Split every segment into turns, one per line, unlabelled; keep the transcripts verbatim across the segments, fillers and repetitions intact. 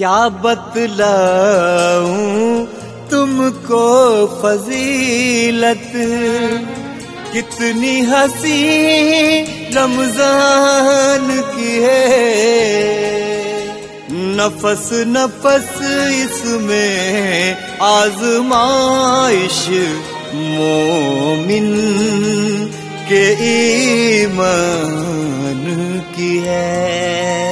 क्या बतलाऊं तुमको फजीलत, कितनी हंसी रमजान की है। नफस नफस इसमें आजमाइश मोमिन के ईमान की है।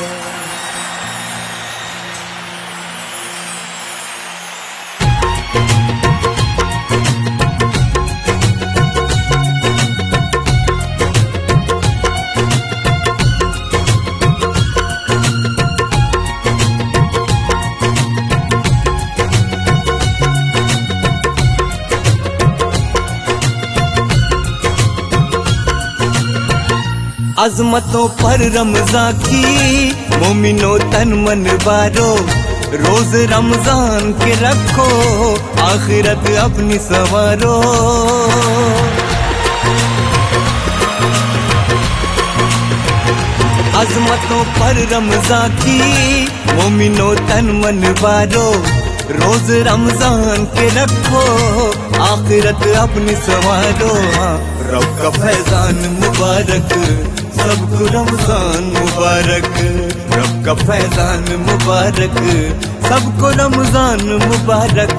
अज़मतों पर रमज़ान की मोमिनो तन मन बारो, रोज रमजान के रखो आखिरत अपनी संवारो। अज़मतों पर रमज़ान की मोमिनो तन मन बारो, रोज रमजान के रखो आखिरत अपनी संवारो। रब का फैजान मुबारक सबको रमजान मुबारक, रब का फैजान मुबारक सबको रमजान मुबारक।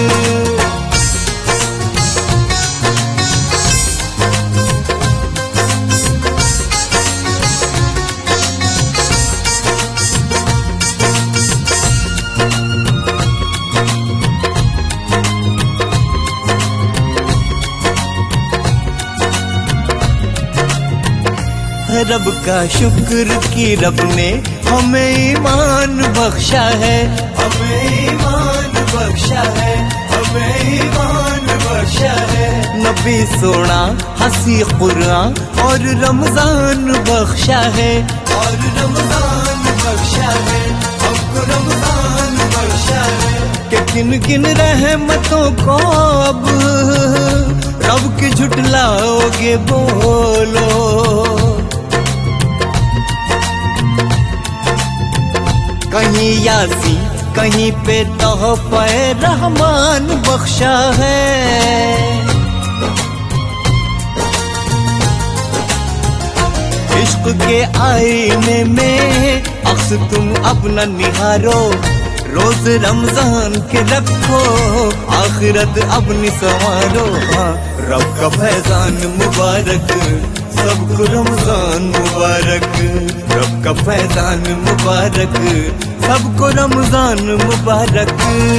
रब का शुक्र कि रब ने हमें ईमान बख्शा है, हमें ईमान बख्शा है, हमें ईमान बख्शा है। नबी सोना हंसी कुरान और रमजान बख्शा है, और रमजान बख्शा है, हमको रमजान बख्शा है। कि किन किन रहमतों को अब रब की झुटलाओगे बोलो। कहीं यासी कहीं पे तोहफा रहमान बख्शा है। इश्क के आईने में अक्स तुम अपना निहारो, रोज रमजान के रखो आखिरत अपनी संवारो। हाँ, रब का फैजान मुबारक सबको रमजान मुबारक, रब का फैजान मुबारक सबको रमजान मुबारक।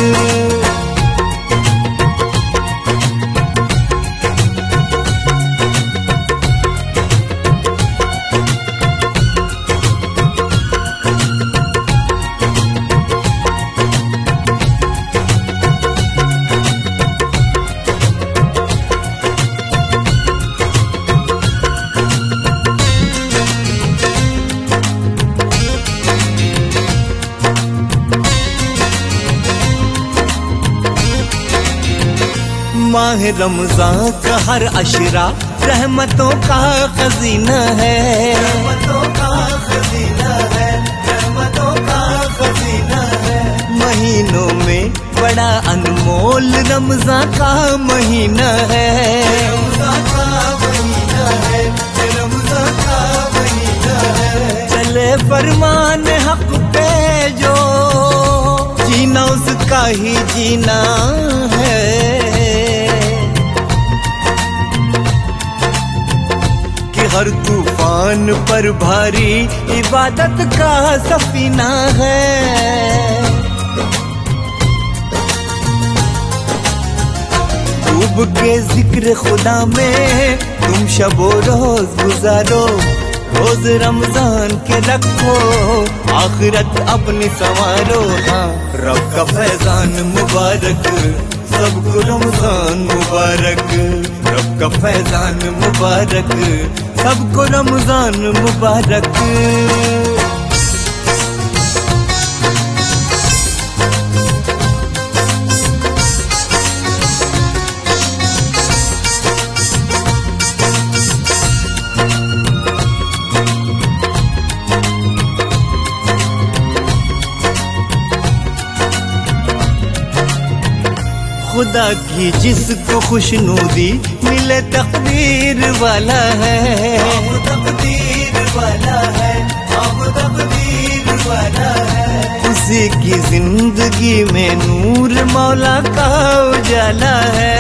माह रमजान का हर अशरा रहमतों का खजीना है, रहमतों का खजीना है, रहमतों का खजीना है। महीनों में बड़ा अनमोल रमजान का महीना है, रमजान का महीना है, रमजान का महीना है। चले फरमान हक पे जो जीना उसका ही जीना है। हर तूफान पर भारी इबादत का सफीना है। डूब के जिक्र खुदा में तुम शबो रोज गुजारो, रोज रमजान के रखो आखिरत अपनी संवारो। हाँ, रब का फैजान मुबारक सबको रमजान मुबारक, रब का फैजान मुबारक सबको रमजान मुबारक। खुदा की जिसको खुशनुदी मिले तकदीर वाला है, अब तकदीर वाला है, अब तकदीर वाला है। उसी की जिंदगी में नूर मौला का उजाला है,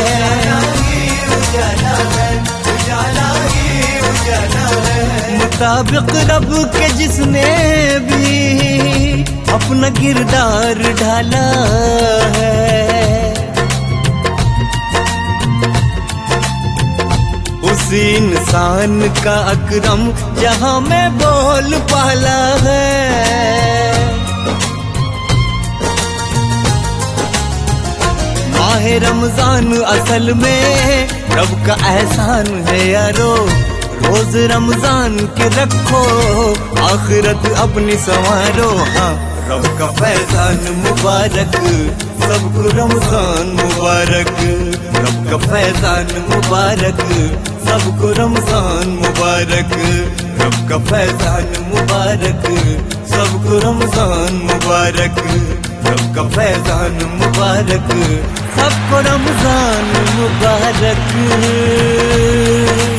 उजाला है, उजाला ही उजाला है। मुताबिक रब के जिसने भी अपना किरदार ढाला है, उसी इंसान का अकरम जहां में बोल पाला है। माह रमजान असल में रब का एहसान है यारो, रोज रमजान के रखो आखिरत अपनी संवारो। हाँ रब का फैजान मुबारक, सबको रमजान मुबारक, रब का फैजान मुबारक, सबको रमजान मुबारक, रब का फैजान मुबारक, सबको रमजान मुबारक, रब का फैजान मुबारक, सबको रमजान मुबारक।